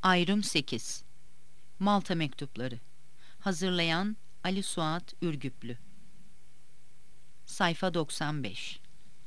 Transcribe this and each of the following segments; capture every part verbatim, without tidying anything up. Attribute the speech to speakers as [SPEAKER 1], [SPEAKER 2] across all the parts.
[SPEAKER 1] Ayrım sekiz. Malta Mektupları. Hazırlayan Ali Suat Ürgüplü. Sayfa doksan beş.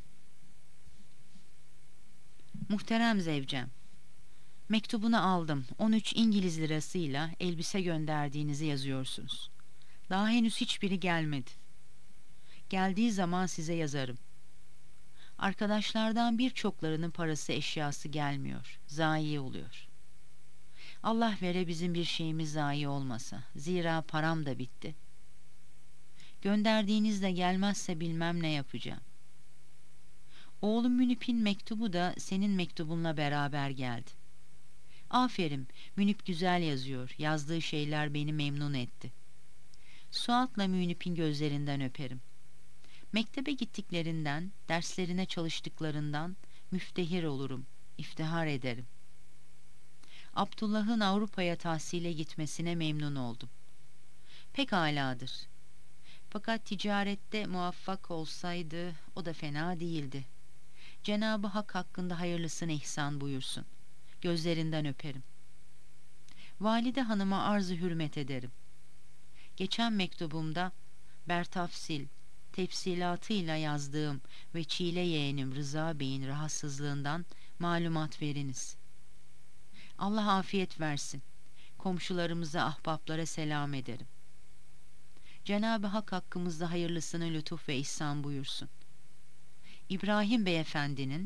[SPEAKER 1] Muhterem zevcem, mektubunu aldım. on üç İngiliz lirasıyla elbise gönderdiğinizi yazıyorsunuz. Daha henüz hiçbiri gelmedi. Geldiği zaman size yazarım. Arkadaşlardan birçoklarının parası eşyası gelmiyor, zayi oluyor. Allah vere bizim bir şeyimiz zayi olmasa, zira param da bitti. Gönderdiğiniz de gelmezse bilmem ne yapacağım. Oğlum Münip'in mektubu da senin mektubunla beraber geldi. Aferin, Münip güzel yazıyor, yazdığı şeyler beni memnun etti. Suat'la Münip'in gözlerinden öperim. Mektebe gittiklerinden, derslerine çalıştıklarından müftehir olurum, iftihar ederim. Abdullah'ın Avrupa'ya tahsile gitmesine memnun oldum. Pek âladır. Fakat ticarette muvaffak olsaydı o da fena değildi. Cenab-ı Hak hakkında hayırlısını ihsan buyursun. Gözlerinden öperim. Valide hanıma arz-ı hürmet ederim. Geçen mektubumda bertafsil, tefsilatıyla yazdığım ve çile yeğenim Rıza Bey'in rahatsızlığından malumat veriniz. Allah afiyet versin. Komşularımıza, ahbaplara selam ederim. Cenab-ı Hak hakkımızda hayırlısını lütuf ve ihsan buyursun. İbrahim Beyefendinin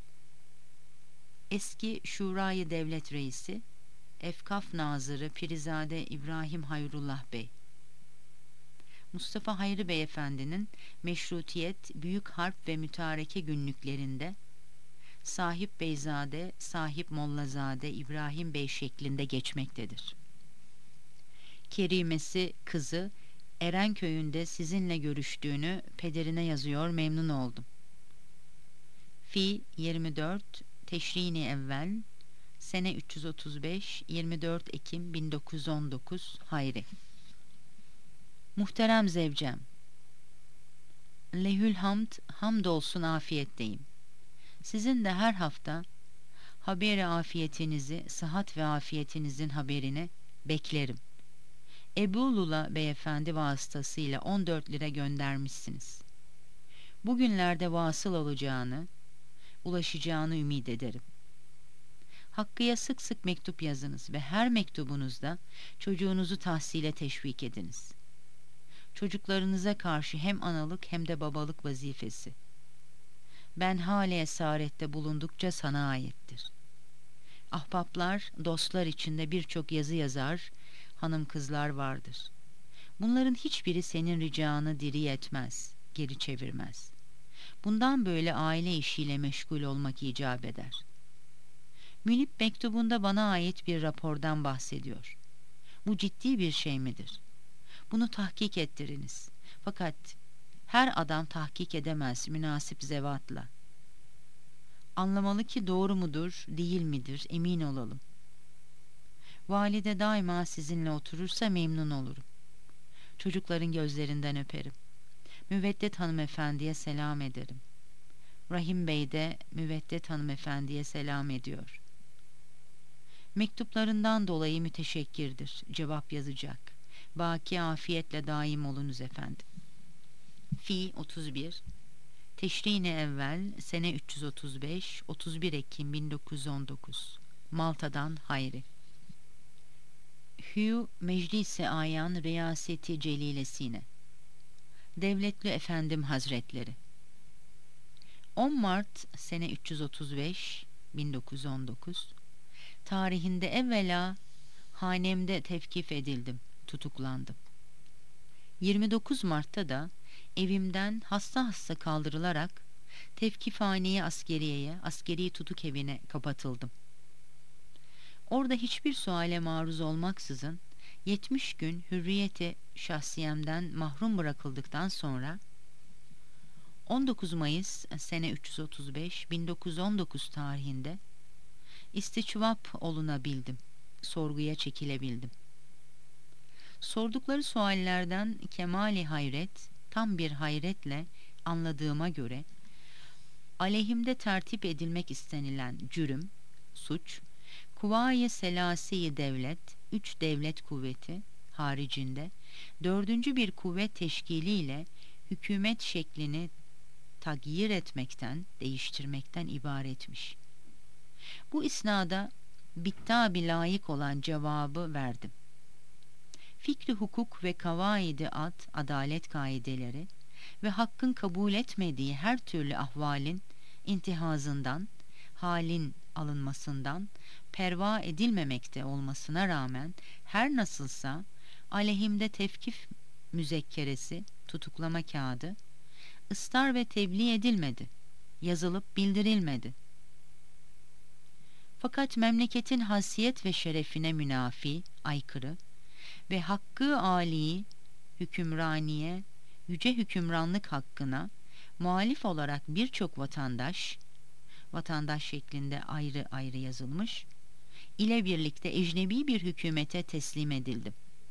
[SPEAKER 1] eski Şurayı Devlet Reisi, Efkaf Nazırı Pirizade İbrahim Hayrullah Bey, Mustafa Hayri Beyefendinin Meşrutiyet, Büyük Harp ve Mütareke günlüklerinde Sahip Beyzade, Sahip Mollazade İbrahim Bey şeklinde geçmektedir. Kerimesi kızı Erenköy'ünde sizinle görüştüğünü pederine yazıyor, memnun oldum. Fi yirmi dört Teşrini Evvel Sene üç yüz otuz beş yirmi dört Ekim bin dokuz yüz on dokuz Hayri. Muhterem zevcem, lehül hamd, hamdolsun afiyetteyim. Sizin de her hafta haberi afiyetinizi, sıhhat ve afiyetinizin haberini beklerim. Ebu Lula beyefendi vasıtasıyla on dört lira göndermişsiniz. Bugünlerde vasıl olacağını, ulaşacağını ümit ederim. Hakkı'ya sık sık mektup yazınız ve her mektubunuzda çocuğunuzu tahsile teşvik ediniz. Çocuklarınıza karşı hem analık hem de babalık vazifesi. Ben hâle esarette bulundukça sana aittir. Ahbaplar, dostlar içinde birçok yazı yazar, hanım kızlar vardır. Bunların hiçbiri senin ricanı diri etmez, geri çevirmez. Bundan böyle aile işiyle meşgul olmak icap eder. Münip mektubunda bana ait bir rapordan bahsediyor. Bu ciddi bir şey midir? Bunu tahkik ettiriniz. Fakat her adam tahkik edemez münasip zevatla. Anlamalı ki doğru mudur, değil midir, emin olalım. Valide daima sizinle oturursa memnun olurum. Çocukların gözlerinden öperim. Müveddet hanımefendiye selam ederim. Rahim Bey de Müveddet hanımefendiye selam ediyor. Mektuplarından dolayı müteşekkirdir. Cevap yazacak. Baki afiyetle daim olunuz efendim. Fi otuz bir Teşrini Evvel Sene üç yüz otuz beş otuz bir Ekim bin dokuz yüz on dokuz Malta'dan Hayri. Hü Meclis-i Ayan Riyaseti Celilesine. Devletli Efendim Hazretleri, on Mart Sene üç yüz otuz beş bin dokuz yüz on dokuz tarihinde evvela hanemde tevkif edildim, tutuklandım. yirmi dokuz Mart'ta da evimden hasta hasta kaldırılarak tevkifhaneye askeriyeye, askeri tutuk evine kapatıldım. Orada hiçbir suale maruz olmaksızın yetmiş gün hürriyeti şahsiyemden mahrum bırakıldıktan sonra on dokuz Mayıs Sene üç yüz otuz beş bin dokuz yüz on dokuz tarihinde istiçvap olunabildim, sorguya çekilebildim. Sordukları suallerden kemali hayret, tam bir hayretle anladığıma göre aleyhimde tertip edilmek istenilen cürüm, suç, Kuvayi Selasi Devlet, üç devlet kuvveti haricinde dördüncü bir kuvvet teşkiliyle hükümet şeklini tagyir etmekten, değiştirmekten ibaretmiş. Bu isnada bitta-bi layık olan cevabı verdim. Fikri hukuk ve kavaidi ad, adalet kaideleri ve hakkın kabul etmediği her türlü ahvalin intihazından, halin alınmasından perva edilmemekte olmasına rağmen her nasılsa aleyhimde tevkif müzekkeresi, tutuklama kağıdı, ısrar ve tebliğ edilmedi, yazılıp bildirilmedi. Fakat memleketin hasiyet ve şerefine münafi, aykırı ve hakkı âli, hükümraniye, yüce hükümranlık hakkına muhalif olarak birçok vatandaş, vatandaş şeklinde ayrı ayrı yazılmış, ile birlikte ecnebi bir hükümete teslim edildim.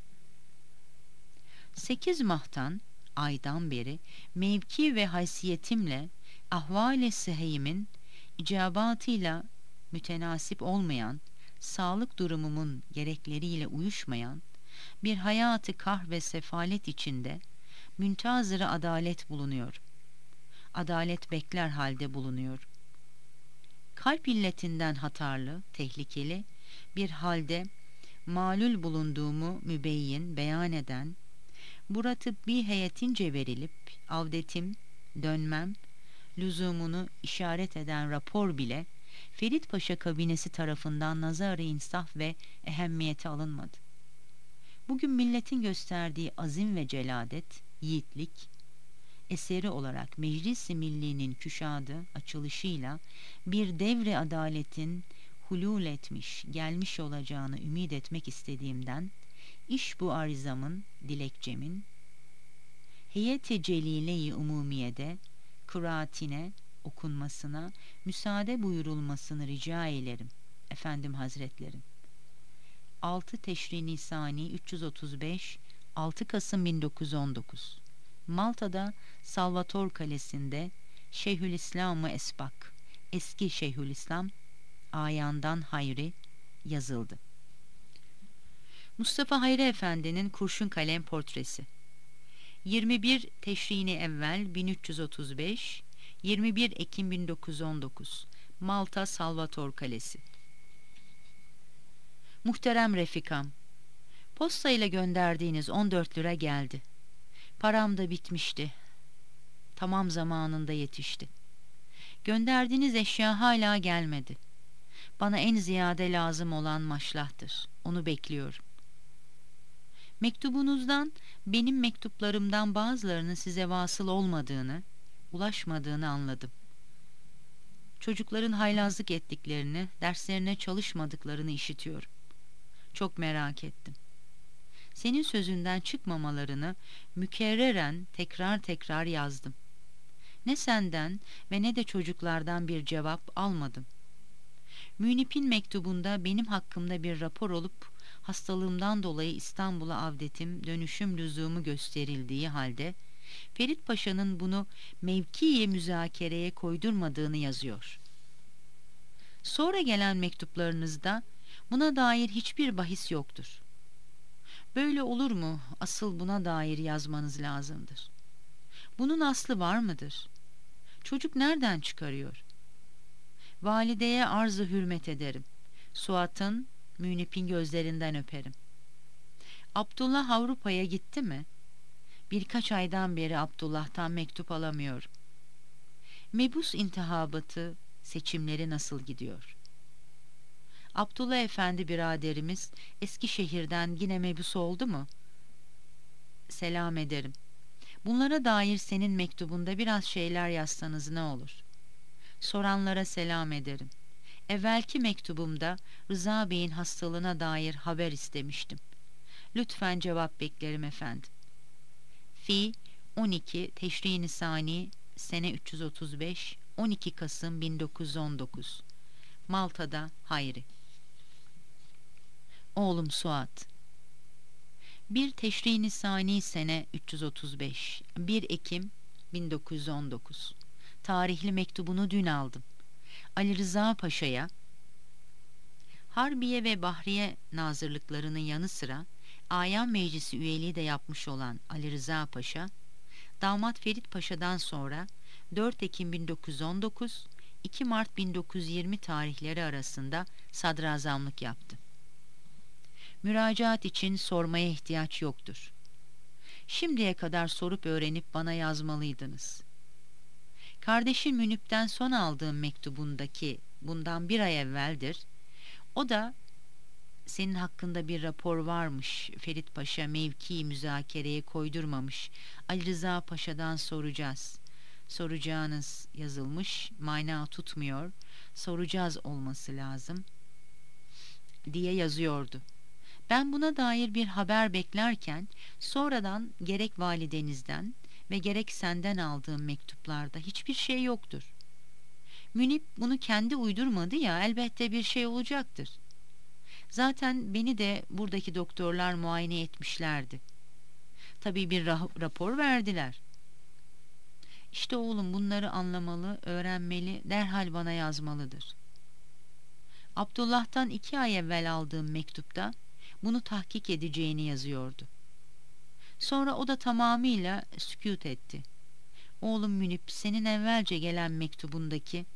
[SPEAKER 1] Sekiz mahtan, aydan beri mevki ve haysiyetimle ahval-i sıhhimin icabatıyla mütenasip olmayan, sağlık durumumun gerekleriyle uyuşmayan bir hayatı kah ve sefalet içinde müntazır-ı adalet bulunuyor. Adalet bekler halde bulunuyor. Kalp illetinden hatarlı, tehlikeli bir halde malul bulunduğumu mübeyyin, beyan eden, bura tıbbi heyetince verilip avdetim, dönmem, lüzumunu işaret eden rapor bile Ferit Paşa kabinesi tarafından nazar-ı insaf ve ehemmiyete alınmadı. Bugün milletin gösterdiği azim ve celadet, yiğitlik, eseri olarak Meclis-i Milli'nin küşadı açılışıyla bir devre adaletin hulul etmiş, gelmiş olacağını ümit etmek istediğimden, iş bu arizamın, dilekçemin, heyet-i celile-i umumiyede, kıraatine, okunmasına, müsaade buyurulmasını rica eylerim, efendim hazretlerim. altı Teşri Nisani üç yüz otuz beş, altı Kasım bin dokuz yüz on dokuz. Malta'da Salvator Kalesi'nde Şeyhülislam-ı Esbak, eski Şeyhülislam, Ayan'dan Hayri yazıldı. Mustafa Hayri Efendi'nin kurşun kalem portresi. yirmi bir Teşrini Evvel bin üç yüz otuz beş, yirmi bir Ekim bin dokuz yüz on dokuz. Malta Salvator Kalesi. Muhterem Refikam, posta ile gönderdiğiniz on dört lira geldi. Param da bitmişti. Tamam zamanında yetişti. Gönderdiğiniz eşya hala gelmedi. Bana en ziyade lazım olan maşlahtır. Onu bekliyorum. Mektubunuzdan, benim mektuplarımdan bazılarının size vasıl olmadığını, ulaşmadığını anladım. Çocukların haylazlık ettiklerini, derslerine çalışmadıklarını işitiyorum. Çok merak ettim. Senin sözünden çıkmamalarını mükerreren tekrar tekrar yazdım. Ne senden ve ne de çocuklardan bir cevap almadım. Münip'in mektubunda benim hakkımda bir rapor olup hastalığımdan dolayı İstanbul'a avdetim, dönüşüm lüzumu gösterildiği halde Ferit Paşa'nın bunu mevkiye müzakereye koydurmadığını yazıyor. Sonra gelen mektuplarınızda buna dair hiçbir bahis yoktur. Böyle olur mu? Asıl buna dair yazmanız lazımdır. Bunun aslı var mıdır? Çocuk nereden çıkarıyor? Valideye arz-ı hürmet ederim. Suat'ın, Münip'in gözlerinden öperim. Abdullah Avrupa'ya gitti mi? Birkaç aydan beri Abdullah'tan mektup alamıyorum. Mebus intihabatı, seçimleri nasıl gidiyor? Abdullah Efendi biraderimiz Eskişehir'den yine mebus oldu mu? Selam ederim. Bunlara dair senin mektubunda biraz şeyler yazsanız ne olur? Soranlara selam ederim. Evvelki mektubumda Rıza Bey'in hastalığına dair haber istemiştim. Lütfen cevap beklerim efendim. Fi on iki Teşri Nisani sene üç yüz otuz beş, on iki Kasım bin dokuz yüz on dokuz. Malta'da Hayri. Oğlum Suat. bir Teşri Nisani sene üç yüz otuz beş, bir Ekim bin dokuz yüz on dokuz. Tarihli mektubunu dün aldım. Ali Rıza Paşa'ya Harbiye ve Bahriye nazırlıklarının yanı sıra Ayan Meclisi üyeliği de yapmış olan Ali Rıza Paşa, damat Ferit Paşa'dan sonra dört Ekim bin dokuz yüz on dokuz iki Mart bin dokuz yüz yirmi tarihleri arasında sadrazamlık yaptı. Müracaat için sormaya ihtiyaç yoktur. Şimdiye kadar sorup öğrenip bana yazmalıydınız. Kardeşim Münip'ten son aldığım mektubundaki bundan bir ay evveldir. O da senin hakkında bir rapor varmış, Ferit Paşa mevki müzakereye koydurmamış, Ali Rıza Paşa'dan soracağız. Soracağınız yazılmış, mana tutmuyor, soracağız olması lazım diye yazıyordu. Ben buna dair bir haber beklerken sonradan gerek validenizden ve gerek senden aldığım mektuplarda hiçbir şey yoktur. Münip bunu kendi uydurmadı ya, elbette bir şey olacaktır. Zaten beni de buradaki doktorlar muayene etmişlerdi. Tabii bir ra- rapor verdiler. İşte oğlum bunları anlamalı, öğrenmeli, derhal bana yazmalıdır. Abdullah'tan iki ay evvel aldığım mektupta bunu tahkik edeceğini yazıyordu. Sonra o da tamamıyla sükût etti. Oğlum Münip, senin evvelce gelen mektubundaki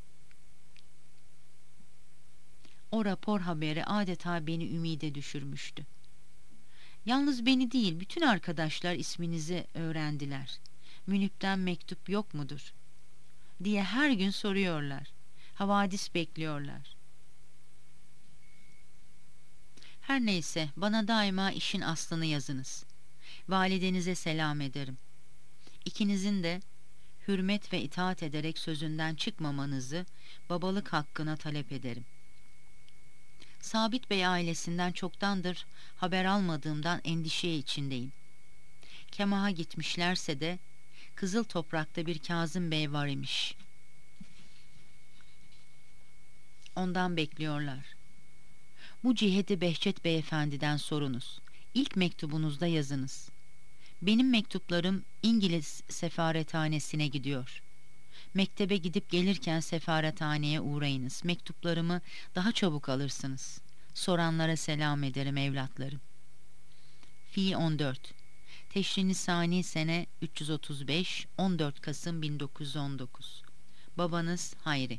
[SPEAKER 1] o rapor haberi adeta beni ümide düşürmüştü. Yalnız beni değil, bütün arkadaşlar isminizi öğrendiler. Münip'ten mektup yok mudur diye her gün soruyorlar. Havadis bekliyorlar. Her neyse, bana daima işin aslını yazınız. Validenize selam ederim. İkinizin de hürmet ve itaat ederek sözünden çıkmamanızı babalık hakkına talep ederim. Sabit Bey ailesinden çoktandır haber almadığımdan endişe içindeyim. Kemah'a gitmişlerse de Kızıl Toprak'ta bir Kazım Bey var imiş. Ondan bekliyorlar. Bu ciheti Behçet Beyefendi'den sorunuz. İlk mektubunuzda yazınız. Benim mektuplarım İngiliz sefarethanesine gidiyor. Mektebe gidip gelirken sefarethaneye uğrayınız. Mektuplarımı daha çabuk alırsınız. Soranlara selam ederim evlatlarım. Fi on dört Teşrin-i Sani sene üç yüz otuz beş on dört Kasım bin dokuz yüz on dokuz. Babanız Hayri.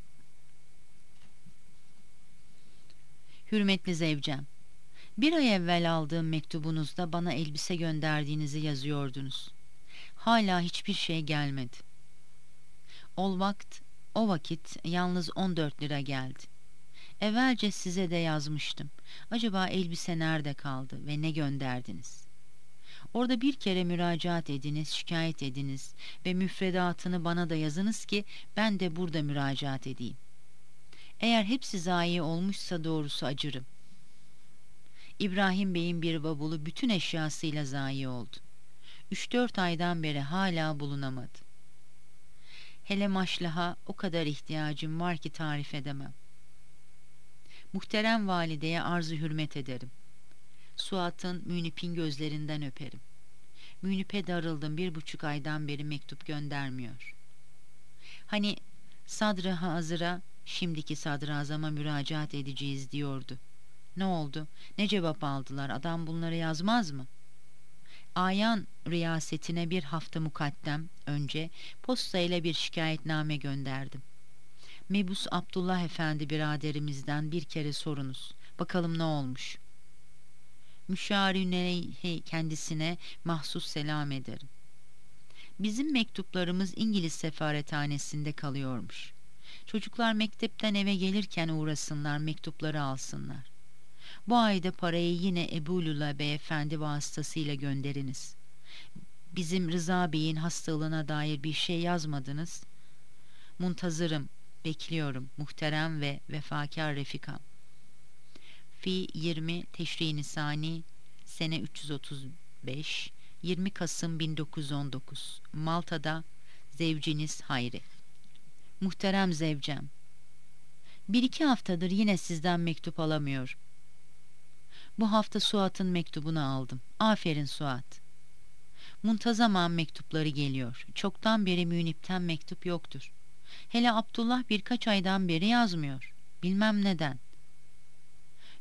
[SPEAKER 1] Hürmetli zevcem, bir ay evvel aldığım mektubunuzda bana elbise gönderdiğinizi yazıyordunuz. Hala hiçbir şey gelmedi. O vakt, o vakit yalnız on dört lira geldi. Evvelce size de yazmıştım. Acaba elbise nerede kaldı ve ne gönderdiniz? Orada bir kere müracaat ediniz, şikayet ediniz ve müfredatını bana da yazınız ki ben de burada müracaat edeyim. Eğer hepsi zayi olmuşsa doğrusu acırım. İbrahim Bey'in bir bavulu bütün eşyasıyla zayi oldu. Üç dört aydan beri hala bulunamadı. Hele maşlaha o kadar ihtiyacım var ki tarif edemem. Muhterem valideye arz-ı hürmet ederim. Suat'ın, Münip'in gözlerinden öperim. Münip'e darıldım, bir buçuk aydan beri mektup göndermiyor. Hani Sadr-ı Hazır'a, şimdiki sadrazama müracaat edeceğiz diyordu. Ne oldu? Ne cevap aldılar? Adam bunları yazmaz mı? Ayan riyasetine bir hafta mukaddem önce postayla bir şikayetname gönderdim. Mebus Abdullah Efendi biraderimizden bir kere sorunuz. Bakalım ne olmuş? Müşavirine kendisine mahsus selam ederim. Bizim mektuplarımız İngiliz sefarethanesinde kalıyormuş. Çocuklar mektepten eve gelirken uğrasınlar, mektupları alsınlar. Bu ayda parayı yine Ebu Lula Beyefendi vasıtasıyla gönderiniz. Bizim Rıza Bey'in hastalığına dair bir şey yazmadınız. Muntazırım, bekliyorum muhterem ve vefakar Refikam. Fi yirmi Teşrin-i Sani sene üç yüz otuz beş yirmi Kasım bin dokuz yüz on dokuz. Malta'da zevciniz Hayri. Muhterem zevcem, bir iki haftadır yine sizden mektup alamıyorum. Bu hafta Suat'ın mektubunu aldım. Aferin Suat. Muntazaman mektupları geliyor. Çoktan beri Münip'ten mektup yoktur. Hele Abdullah birkaç aydan beri yazmıyor. Bilmem neden.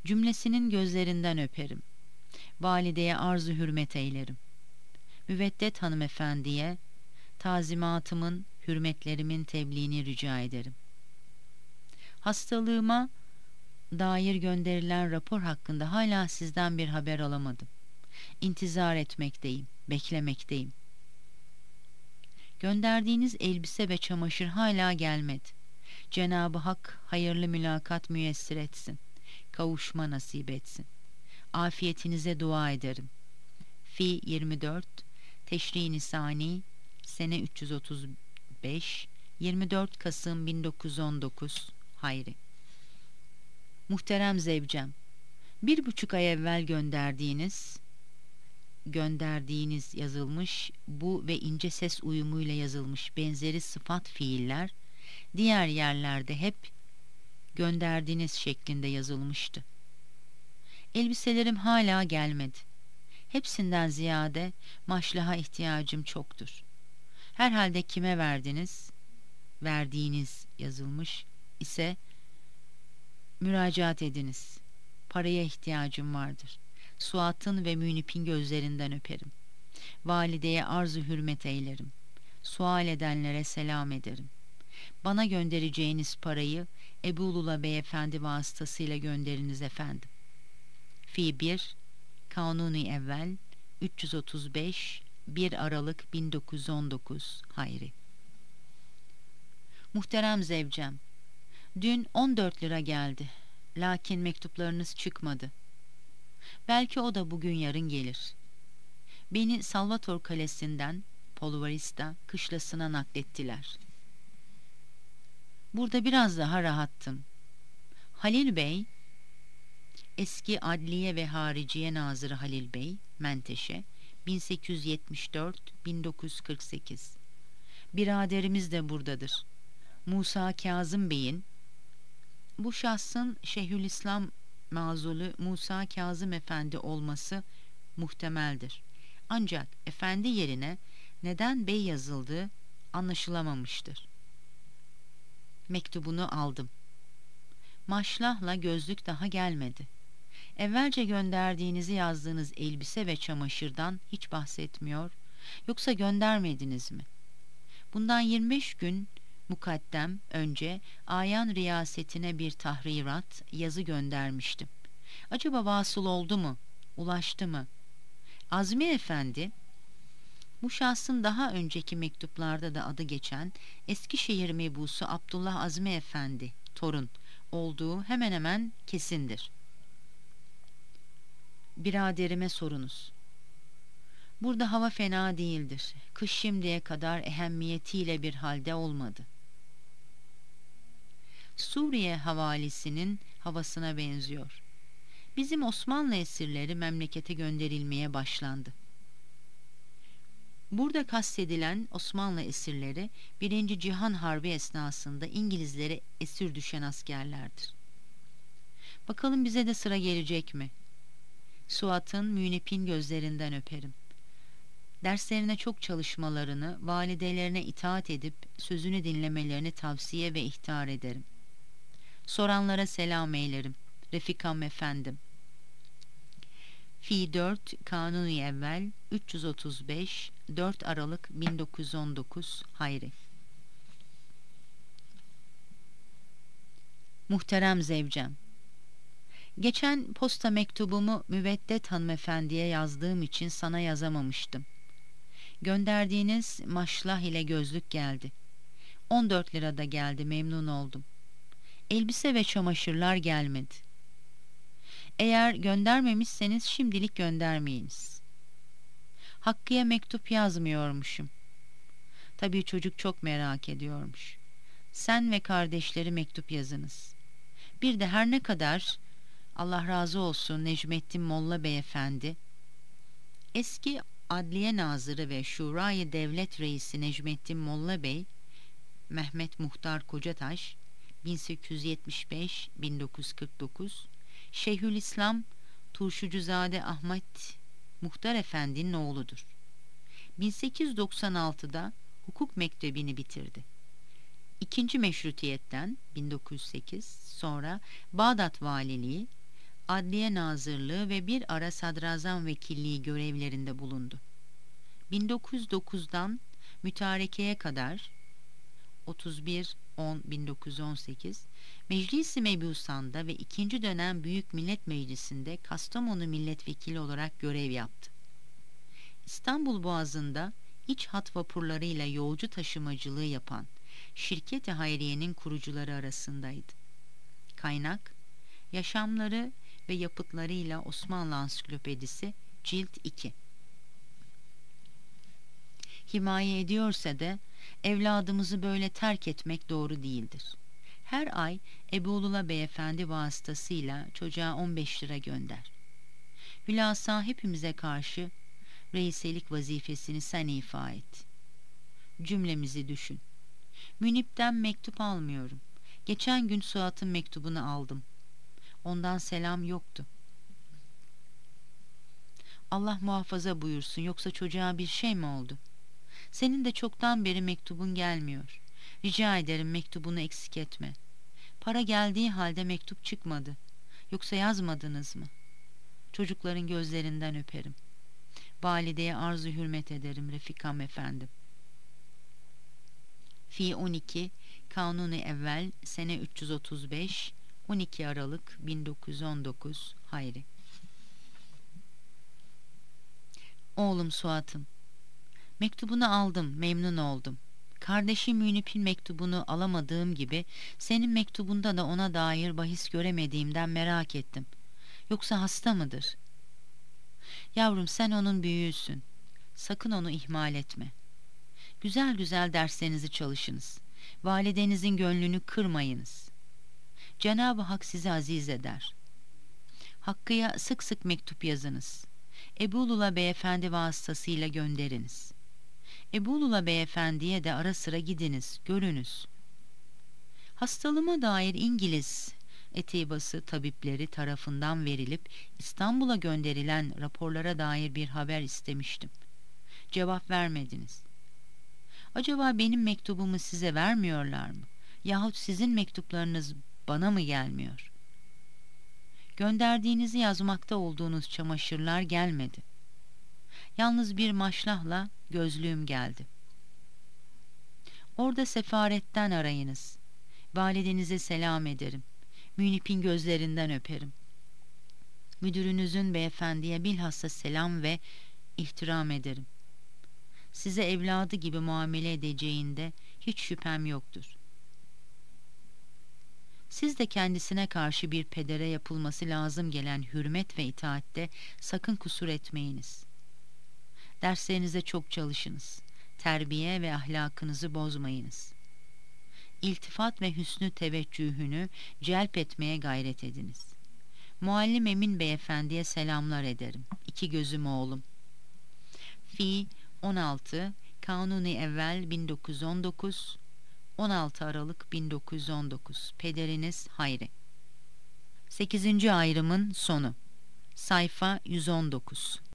[SPEAKER 1] Cümlesinin gözlerinden öperim. Valideye arzu hürmet eylerim. Müveddet hanımefendiye tazimatımın, hürmetlerimin tebliğini rica ederim. Hastalığıma dair gönderilen rapor hakkında hala sizden bir haber alamadım. İntizar etmekteyim, beklemekteyim. Gönderdiğiniz elbise ve çamaşır hala gelmedi. Cenab-ı Hak hayırlı mülakat müyessir etsin. Kavuşma nasip etsin. Afiyetinize dua ederim. Fi yirmi dört, Teşri Nisani, sene üç yüz otuz beş, yirmi dört Kasım bin dokuz yüz on dokuz, Hayri. Muhterem zevcem, bir buçuk ay evvel gönderdiğiniz, gönderdiğiniz yazılmış, bu ve ince ses uyumuyla yazılmış benzeri sıfat fiiller, diğer yerlerde hep gönderdiğiniz şeklinde yazılmıştı. Elbiselerim hala gelmedi. Hepsinden ziyade maşlaha ihtiyacım çoktur. Herhalde kime verdiniz, verdiğiniz yazılmış ise müracaat ediniz. Paraya ihtiyacım vardır. Suat'ın ve Münip'in gözlerinden öperim. Valideye arzu hürmet eylerim. Sual edenlere selam ederim. Bana göndereceğiniz parayı Ebu'lula beyefendi vasıtasıyla gönderiniz efendim. Fi bir, Kanuni evvel, üç yüz otuz beş, bir Aralık bin dokuz yüz on dokuz, Hayri. Muhterem zevcem, dün on dört lira geldi. Lakin mektuplarınız çıkmadı. Belki o da bugün yarın gelir. Beni Salvator Kalesi'nden Polvarista kışlasına naklettiler. Burada biraz daha rahattım. Halil Bey, eski Adliye ve Hariciye Nazırı Halil Bey, Menteşe, bin sekiz yüz yetmiş dört bin dokuz yüz kırk sekiz. Biraderimiz de buradadır. Musa Kazım Bey'in, bu şahsın Şeyhülislam mazulu Musa Kazım Efendi olması muhtemeldir. Ancak efendi yerine neden bey yazıldığı anlaşılamamıştır. Mektubunu aldım. Maşlahla gözlük daha gelmedi. Evvelce gönderdiğinizi yazdığınız elbise ve çamaşırdan hiç bahsetmiyor, yoksa göndermediniz mi? Bundan yirmi beş gün mukaddem önce ayan riyasetine bir tahrirat yazı göndermiştim. Acaba vasıl oldu mu? Ulaştı mı? Azmi Efendi, bu şahsın daha önceki mektuplarda da adı geçen Eskişehir mebusu Abdullah Azmi Efendi, torun olduğu hemen hemen kesindir. Biraderime sorunuz. Burada hava fena değildir. Kış şimdiye kadar ehemmiyetiyle bir halde olmadı. Suriye havalisinin havasına benziyor. Bizim Osmanlı esirleri memlekete gönderilmeye başlandı. Burada kastedilen Osmanlı esirleri Birinci Cihan Harbi esnasında İngilizlere esir düşen askerlerdir. Bakalım bize de sıra gelecek mi? Suat'ın, Münip'in gözlerinden öperim. Derslerine çok çalışmalarını, validelerine itaat edip sözünü dinlemelerini tavsiye ve ihtar ederim. Soranlara selam eylerim. Refikam efendim. Fi dört Kanuni evvel üç yüz otuz beş dört Aralık bin dokuz yüz on dokuz, Hayri. Muhterem zevcem, geçen posta mektubumu Müveddet hanımefendiye yazdığım için sana yazamamıştım. Gönderdiğiniz maşlah ile gözlük geldi. on dört lirada geldi, memnun oldum. Elbise ve çamaşırlar gelmedi. Eğer göndermemişseniz şimdilik göndermeyiniz. Hakkı'ya mektup yazmıyormuşum. Tabii çocuk çok merak ediyormuş. Sen ve kardeşleri mektup yazınız. Bir de her ne kadar Allah razı olsun Necmettin Molla Beyefendi, eski Adliye Nazırı ve Şurayı Devlet Reisi Necmettin Molla Bey, Mehmet Muhtar Kocataş, bin sekiz yüz yetmiş beş bin dokuz yüz kırk dokuz, Şeyhülislam Turşucuzade Ahmet Muhtar Efendi'nin oğludur. bin sekiz yüz doksan altıda hukuk mektebini bitirdi. İkinci meşrutiyetten bin dokuz yüz sekiz sonra Bağdat Valiliği, Adliye Nazırlığı ve bir ara Sadrazam Vekilliği görevlerinde bulundu. bin dokuz yüz dokuzdan mütarekeye kadar otuz bir on bin dokuz yüz on sekiz Meclis-i Mebusan'da ve ikinci dönem Büyük Millet Meclisi'nde Kastamonu milletvekili olarak görev yaptı. İstanbul Boğazı'nda iç hat vapurlarıyla yolcu taşımacılığı yapan Şirket-i Hayriye'nin kurucuları arasındaydı. Kaynak: Yaşamları ve Yapıtlarıyla Osmanlı Ansiklopedisi Cilt iki. Himaye ediyorsa da evladımızı böyle terk etmek doğru değildir. Her ay Ebuullah Beyefendi vasıtasıyla çocuğa on beş lira gönder. Hülasa hepimize karşı reiselik vazifesini sen ifa et. Cümlemizi düşün. Münip'ten mektup almıyorum. Geçen gün Suat'ın mektubunu aldım. Ondan selam yoktu. Allah muhafaza buyursun, yoksa çocuğa bir şey mi oldu? Senin de çoktan beri mektubun gelmiyor. Rica ederim mektubunu eksik etme. Para geldiği halde mektup çıkmadı. Yoksa yazmadınız mı? Çocukların gözlerinden öperim. Valideye arzu hürmet ederim Refikam efendim. Fi on iki Kanuni Evvel sene üç yüz otuz beş on iki Aralık bin dokuz yüz on dokuz Hayri. Oğlum Suat'ım, mektubunu aldım, memnun oldum. Kardeşim Münip'in mektubunu alamadığım gibi senin mektubunda da ona dair bahis göremediğimden merak ettim. Yoksa hasta mıdır? Yavrum, sen onun büyüğüsün. Sakın onu ihmal etme. Güzel güzel derslerinizi çalışınız. Validenizin gönlünü kırmayınız. Cenab-ı Hak sizi aziz eder. Hakkı'ya sık sık mektup yazınız. Ebuullah Beyefendi vasıtasıyla gönderiniz. Ebuullah Beyefendi'ye de ara sıra gidiniz, görünüz. Hastalığıma dair İngiliz etibası tabipleri tarafından verilip İstanbul'a gönderilen raporlara dair bir haber istemiştim. Cevap vermediniz. Acaba benim mektubumu size vermiyorlar mı? Yahut sizin mektuplarınız bana mı gelmiyor? Gönderdiğinizi yazmakta olduğunuz çamaşırlar gelmedi. Yalnız bir maşrahla gözlüğüm geldi. Orada sefaretten arayınız. Validenize selam ederim. Münip'in gözlerinden öperim. Müdürünüzün beyefendiye bilhassa selam ve ihtiram ederim. Size evladı gibi muamele edeceğinde hiç şüphem yoktur. Siz de kendisine karşı bir pedere yapılması lazım gelen hürmet ve itaatte sakın kusur etmeyiniz. Derslerinize çok çalışınız. Terbiye ve ahlakınızı bozmayınız. İltifat ve hüsnü teveccühünü celp etmeye gayret ediniz. Muallim Emin Beyefendiye selamlar ederim. İki gözüm oğlum. Fi on altı Kanuni Evvel bin dokuz yüz on dokuz on altı Aralık bin dokuz yüz on dokuz Pederiniz Hayri. sekizinci ayrımın sonu. Sayfa yüz on dokuz.